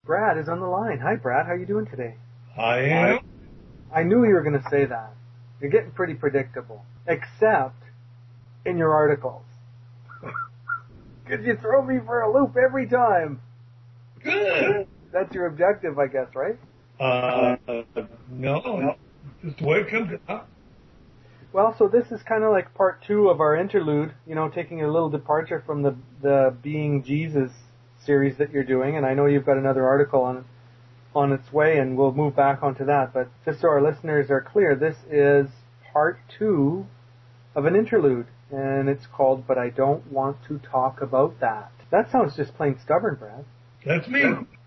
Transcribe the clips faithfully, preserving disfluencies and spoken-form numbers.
Brad is on the line. Hi, Brad. How are you doing today? I am. I knew you were going to say that. You're getting pretty predictable. Except in your articles. Because you throw me for a loop every time. Good. That's your objective, I guess, right? Uh, no. Just the way it comes out. Well, so this is kind of like part two of our interlude, you know, taking a little departure from the, the Being Jesus series that you're doing, and I know you've got another article on on its way, and we'll move back onto that. But just so our listeners are clear, this is part two of an interlude, and it's called But I Don't Want to Talk About That. That sounds just plain stubborn, Brad. That's me.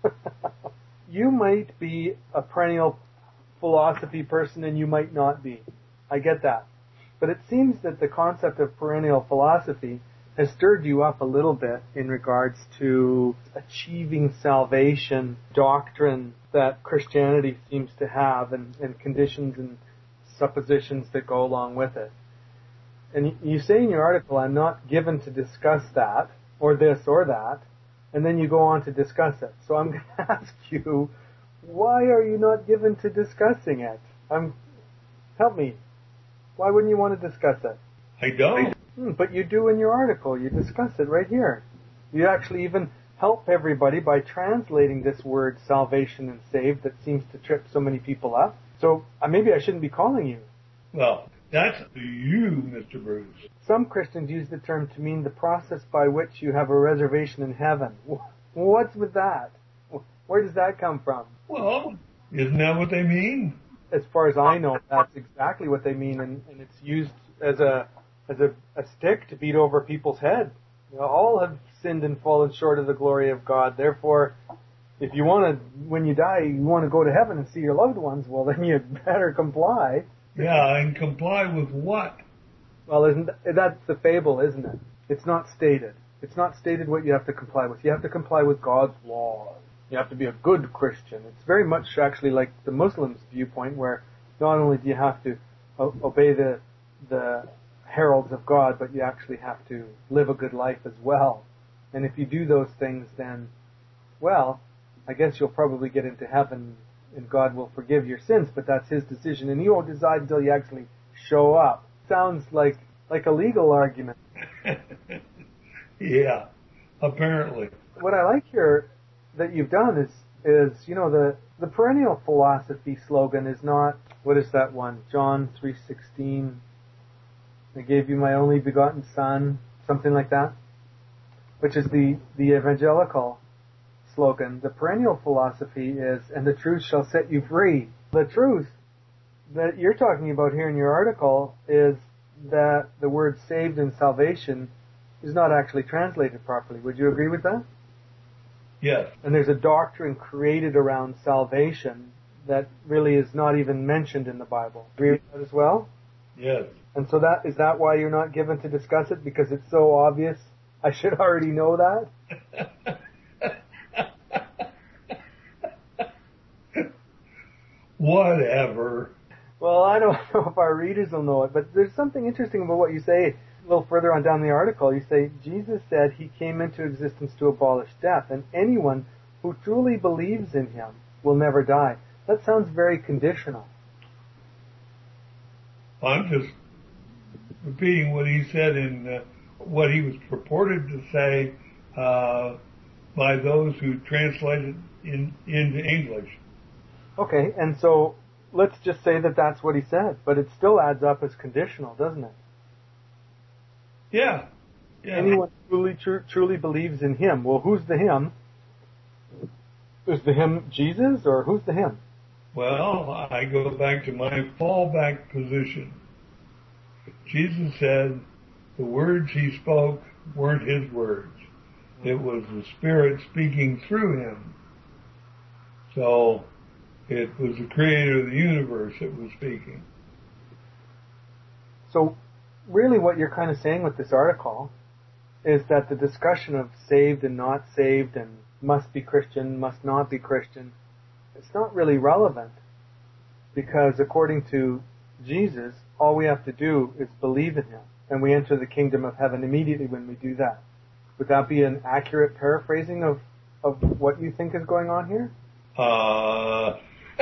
You might be a perennial philosophy person, and you might not be. I get that. But it seems that the concept of perennial philosophy has stirred you up a little bit in regards to achieving salvation doctrine that Christianity seems to have, and, and conditions and suppositions that go along with it. And you say in your article, I'm not given to discuss that, or this or that, and then you go on to discuss it. So I'm going to ask you, why are you not given to discussing it? I'm, help me. Why wouldn't you want to discuss it? I don't. Hmm, but you do in your article. You discuss it right here. You actually even help everybody by translating this word salvation and saved that seems to trip so many people up. So uh, maybe I shouldn't be calling you. Well, that's you, Mister Bruce. Some Christians use the term to mean the process by which you have a reservation in heaven. What's with that? Where does that come from? Well, isn't that what they mean? As far as I know, that's exactly what they mean, and, and it's used as a as a, a stick to beat over people's head. You know, all have sinned and fallen short of the glory of God. Therefore, if you want to, when you die, you want to go to heaven and see your loved ones, well, then you better comply. Yeah, and comply with what? Well, isn't that, that's the fable, isn't it? It's not stated. It's not stated what you have to comply with. You have to comply with God's laws. You have to be a good Christian. It's very much actually like the Muslims' viewpoint, where not only do you have to o- obey the the heralds of God, but you actually have to live a good life as well. And if you do those things, then, well, I guess you'll probably get into heaven and God will forgive your sins, but that's His decision, and He won't decide until you actually show up. Sounds like like a legal argument. Yeah, apparently. What I like here that you've done is, is you know, the, the perennial philosophy slogan is not, what is that one? John three sixteen, I gave you my only begotten Son, something like that, which is the, the evangelical slogan. The perennial philosophy is, and the truth shall set you free. The truth that you're talking about here in your article is that the word saved and salvation is not actually translated properly. Would you agree with that? Yes. And there's a doctrine created around salvation that really is not even mentioned in the Bible. Agree with that as well? Yes. And so that is that why you're not given to discuss it? Because it's so obvious? I should already know that? Whatever. Well, I don't know if our readers will know it, but there's something interesting about what you say. A little further on down the article, you say, Jesus said He came into existence to abolish death, and anyone who truly believes in Him will never die. That sounds very conditional. I'm just repeating what he said in uh, what he was purported to say uh, by those who translated in into English. Okay, and so let's just say that that's what he said, but it still adds up as conditional, doesn't it? Yeah. Yeah. Anyone truly tr- truly believes in Him. Well, who's the Him? Is the Him Jesus, or who's the Him? Well, I go back to my fallback position. Jesus said the words He spoke weren't His words. It was the Spirit speaking through Him. So it was the Creator of the universe that was speaking. So really what you're kind of saying with this article is that the discussion of saved and not saved and must be Christian, must not be Christian, it's not really relevant, because according to Jesus, all we have to do is believe in Him, and we enter the kingdom of heaven immediately when we do that. Would that be an accurate paraphrasing of, of what you think is going on here? Uh,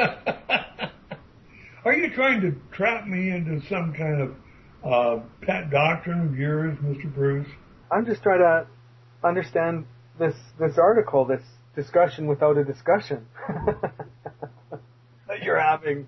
are you trying to trap me into some kind of uh, pet doctrine of yours, Mister Bruce? I'm just trying to understand this this article, this discussion without a discussion that you're having.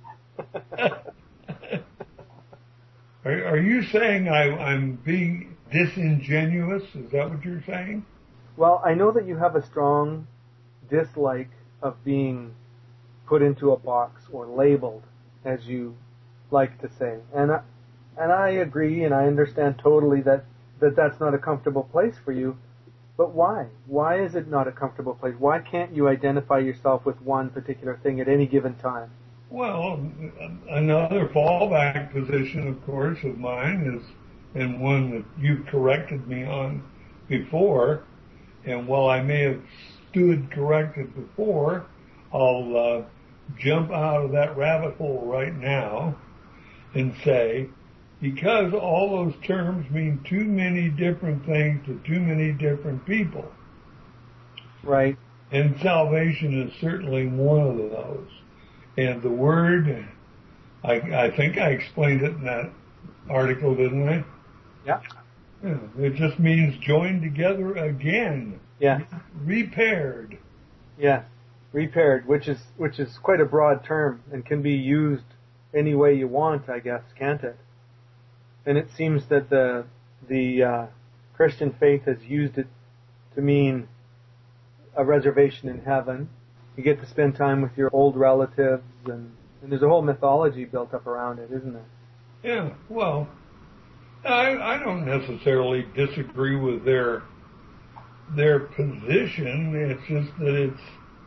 are, are you saying I, I'm being disingenuous? Is that what you're saying? Well, I know that you have a strong dislike of being put into a box or labeled, as you like to say. And I, and I agree and I understand totally that, that that's not a comfortable place for you. But why? Why is it not a comfortable place? Why can't you identify yourself with one particular thing at any given time? Well, another fallback position, of course, of mine is, and one that you've corrected me on before, and while I may have stood corrected before, I'll uh, jump out of that rabbit hole right now and say, because all those terms mean too many different things to too many different people. Right. And salvation is certainly one of those. And the word, I, I think I explained it in that article, didn't I? Yeah. Yeah. It just means joined together again. Yeah. Repaired. Yes. Repaired, which is which is quite a broad term and can be used any way you want, I guess, can't it? And it seems that the the uh, Christian faith has used it to mean a reservation in heaven. You get to spend time with your old relatives, and, and there's a whole mythology built up around it, isn't there? Yeah, well, I, I don't necessarily disagree with their their position. It's just that it's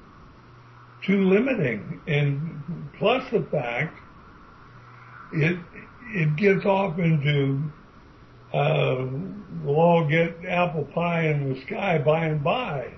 too limiting, and plus the fact it it gets off into uh, we'll all get apple pie in the sky by and by.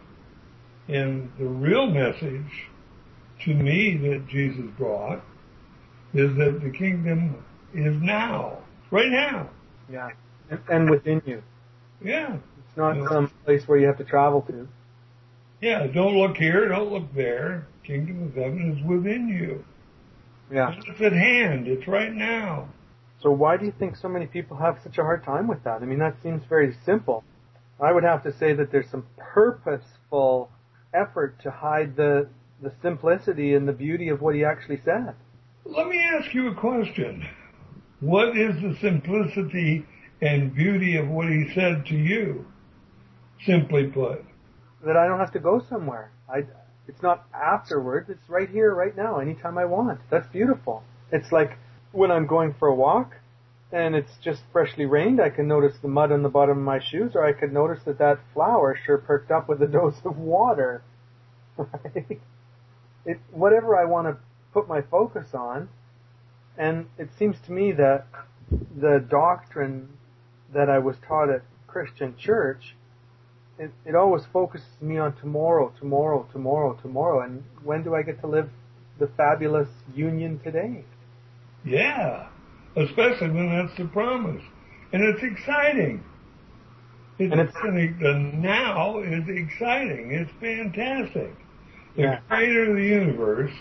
And the real message to me that Jesus brought is that the kingdom is now, right now. Yeah, and, and within you. Yeah. It's not you know, some place where you have to travel to. Yeah, don't look here, don't look there. Kingdom of heaven is within you. Yeah. It's at hand. It's right now. So why do you think so many people have such a hard time with that? I mean, that seems very simple. I would have to say that there's some purposeful effort to hide the the simplicity and the beauty of what he actually said. Let me ask you a question. What is the simplicity and beauty of what he said to you? Simply put. That I don't have to go somewhere. I, it's not afterwards. It's right here, right now, anytime I want. That's beautiful. It's like when I'm going for a walk and it's just freshly rained, I can notice the mud on the bottom of my shoes, or I could notice that that flower sure perked up with a dose of water. Right? It, whatever I want to put my focus on, and it seems to me that the doctrine that I was taught at Christian church, it, it always focuses me on tomorrow, tomorrow, tomorrow, tomorrow, and when do I get to live the fabulous union today? Yeah, especially when that's the promise. And it's exciting. It's, and it's, the now is exciting. It's fantastic. The yeah. creator of the universe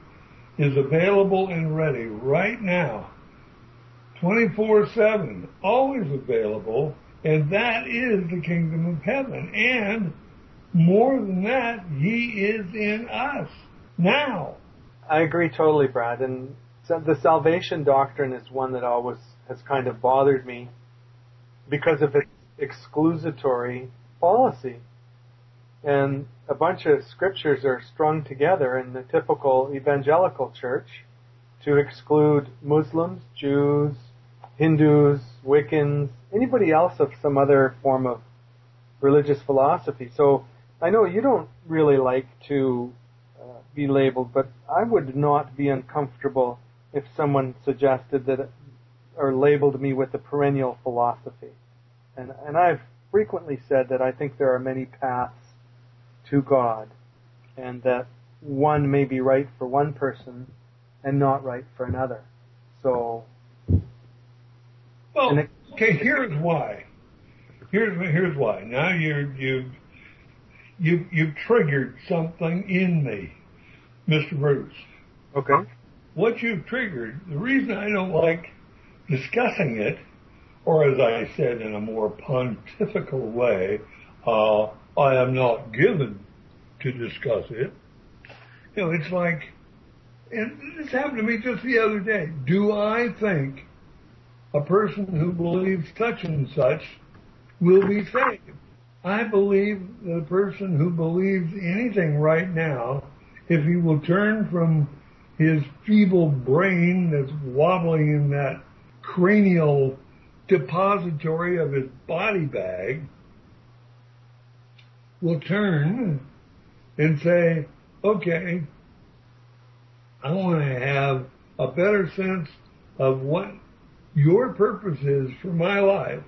is available and ready right now, twenty-four seven, always available, and that is the kingdom of heaven. And more than that, he is in us now. I agree totally, Brad. And so the salvation doctrine is one that always has kind of bothered me because of its exclusatory policy. And a bunch of scriptures are strung together in the typical evangelical church to exclude Muslims, Jews, Hindus, Wiccans, anybody else of some other form of religious philosophy. So I know you don't really like to uh, be labeled, but I would not be uncomfortable if someone suggested that or labeled me with a perennial philosophy. And, and I've frequently said that I think there are many paths to God, and that one may be right for one person and not right for another. So, well, it, okay. Here's why. Here's here's why. Now you you you, you've triggered something in me, Mister Bruce. Okay. What you've triggered, the reason I don't like discussing it, or as I said in a more pontifical way, uh, I am not given to discuss it. You know, it's like, and this happened to me just the other day. Do I think a person who believes such and such will be saved? I believe that a person who believes anything right now, if he will turn from his feeble brain that's wobbling in that cranial depository of his body bag, will turn and say, okay, I want to have a better sense of what your purpose is for my life,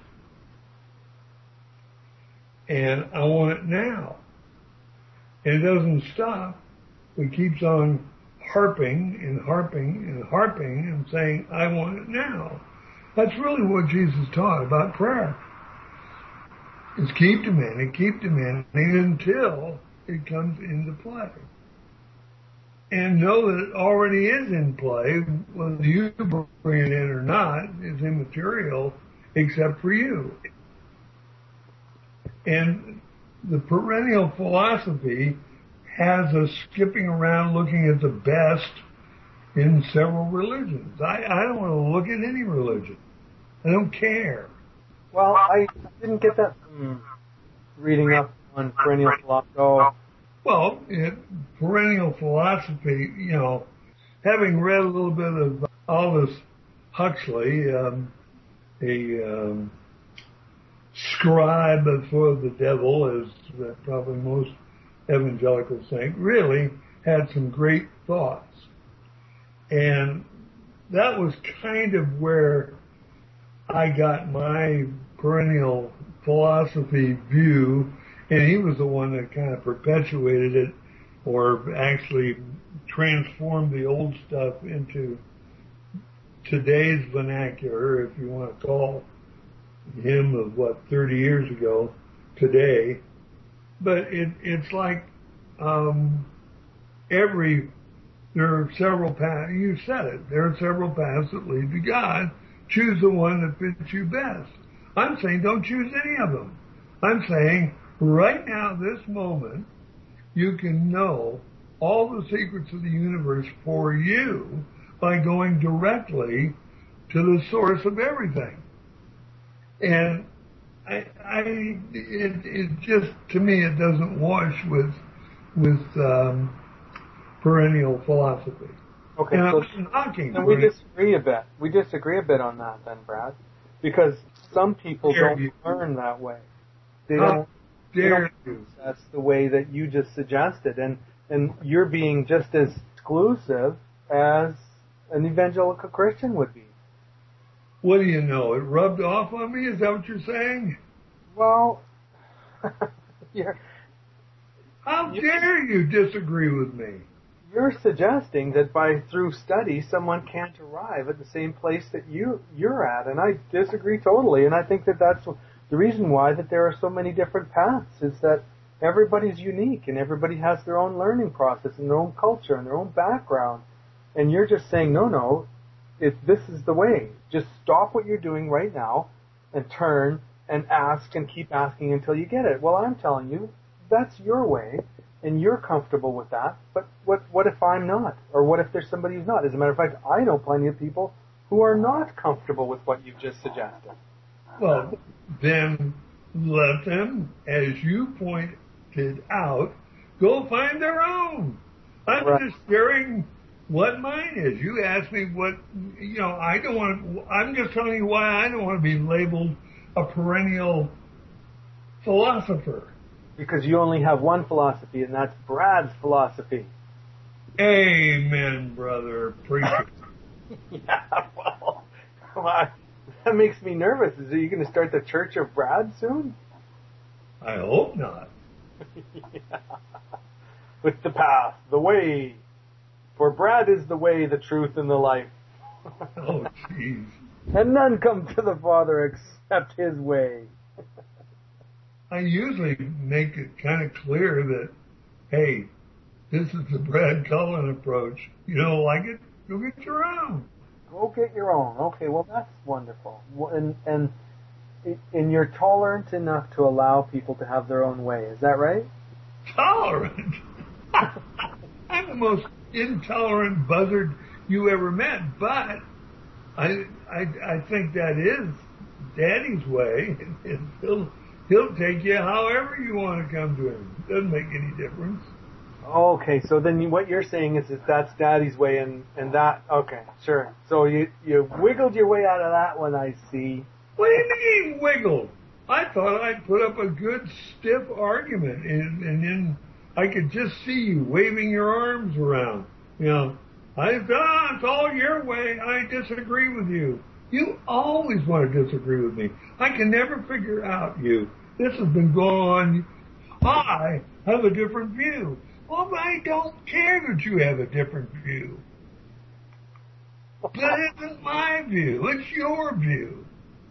and I want it now. And it doesn't stop. It keeps on harping and harping and harping and saying, I want it now. That's really what Jesus taught about prayer. It's keep demanding, keep demanding until it comes into play. And know that it already is in play, whether you bring it in or not is immaterial except for you. And the perennial philosophy has us skipping around looking at the best in several religions. I, I don't want to look at any religion. I don't care. Well, I didn't get that from reading up on perennial philosophy. Well, it, perennial philosophy, you know, having read a little bit of Aldous Huxley, um, a um, scribe for the devil, as uh, probably most evangelicals think, really had some great thoughts. And that was kind of where I got my perennial philosophy view, and he was the one that kind of perpetuated it, or actually transformed the old stuff into today's vernacular, if you want to call him of what, thirty years ago today. But it, it's like um, every, there are several paths, you said it, there are several paths that lead to God. Choose the one that fits you best. I'm saying don't choose any of them. I'm saying right now, this moment, you can know all the secrets of the universe for you by going directly to the source of everything. And I, I it, it just, to me, it doesn't wash with, with, um, perennial philosophy. Okay, and so I'm knocking and we disagree a bit. We disagree a bit on that then, Brad, because some people Dare don't you. learn that way. They How don't. They dare don't you. That's the way that you just suggested, and and you're being just as exclusive as an evangelical Christian would be. What do you know? It rubbed off on me? Is that what you're saying? Well, you're How You- dare you disagree with me? you're suggesting that by through study someone can't arrive at the same place that you you're at, and I disagree totally. And I think that that's the reason why that there are so many different paths, is that everybody's unique and everybody has their own learning process and their own culture and their own background. And you're just saying, no, no, it, this is the way. Just stop what you're doing right now and turn and ask and keep asking until you get it. Well, I'm telling you, that's your way, and you're comfortable with that. But what what if I'm not? Or what if there's somebody who's not? As a matter of fact, I know plenty of people who are not comfortable with what you've just suggested. Well, then let them, as you pointed out, go find their own. I'm Right. just sharing what mine is. You asked me what, you know, I don't want to, I'm just telling you why I don't want to be labeled a perennial philosopher. Because you only have one philosophy, and that's Brad's philosophy. Amen, brother. Preacher. Yeah, well, well, that makes me nervous. Is are you going to start the Church of Brad soon? I hope not. Yeah. With the path, the way. For Brad is the way, the truth, and the life. Oh, jeez. And none come to the Father except His way. I usually make it kind of clear that, hey, this is the Brad Cullen approach. You don't like it? Go get your own. Go get your own. Okay, well, that's wonderful. And, and, and you're tolerant enough to allow people to have their own way. Is that right? Tolerant? I'm the most intolerant buzzard you ever met, but I, I, I think that is Daddy's way. And he'll, he'll take you however you want to come to him. Doesn't make any difference. Okay, so then you, what you're saying is that that's Daddy's way, and, and that, okay, sure. So you, you wiggled your way out of that one, I see. What do you mean wiggled? I thought I'd put up a good stiff argument, and, and then I could just see you waving your arms around. You know, I ah, it's all your way. I disagree with you. You always want to disagree with me. I can never figure out you. This has been going on. I have a different view. Well, I don't care that you have a different view. That isn't my view. It's your view.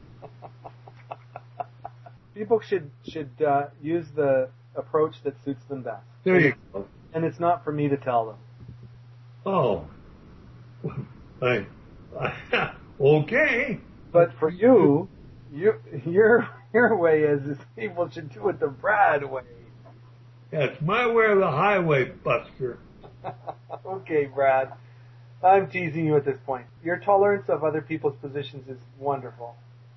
People should should uh, use the approach that suits them best. There you go. And it's not for me to tell them. Oh. I, I, okay. But for you, you your your way is, is people should do it the Brad way. That's my way or the highway, Buster. Okay, Brad. I'm teasing you at this point. Your tolerance of other people's positions is wonderful.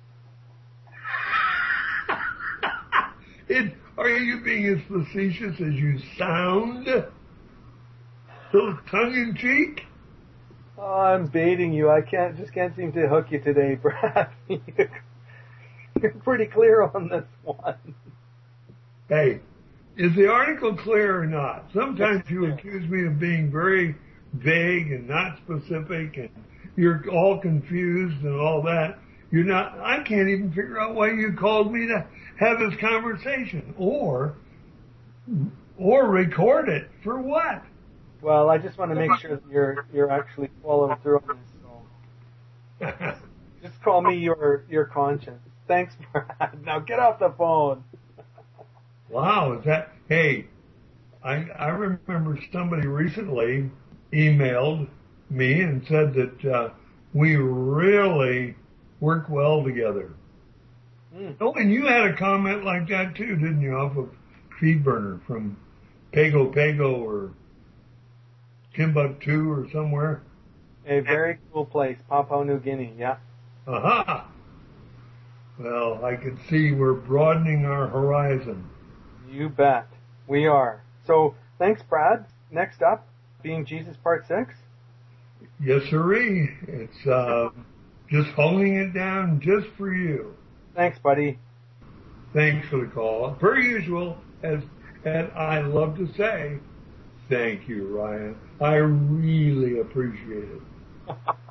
It, are you being as facetious as you sound? A little tongue-in-cheek? Oh, I'm baiting you. I can't just can't seem to hook you today, Brad. You're pretty clear on this one. Hey. Is the article clear or not? Sometimes you accuse me of being very vague and not specific, and you're all confused and all that. You're not, I can't even figure out why you called me to have this conversation, or, or record it. For what? Well, I just want to make sure that you're, you're actually following through on this, so. Just call me your, your conscience. Thanks, Brad. Now get off the phone. Wow, is that, hey, I, I remember somebody recently emailed me and said that, uh, we really work well together. Mm. Oh, and you had a comment like that too, didn't you, off of Feedburner from Pago Pago or Timbuktu or somewhere? A very cool place, Papua New Guinea, yeah. Aha! Well, I can see we're broadening our horizon. You bet. We are. So, thanks, Brad. Next up, Being Jesus Part six. Yes, sirree. It's uh, just holding it down just for you. Thanks, buddy. Thanks for the call. Per usual, as, as I love to say, thank you, Ryan. I really appreciate it.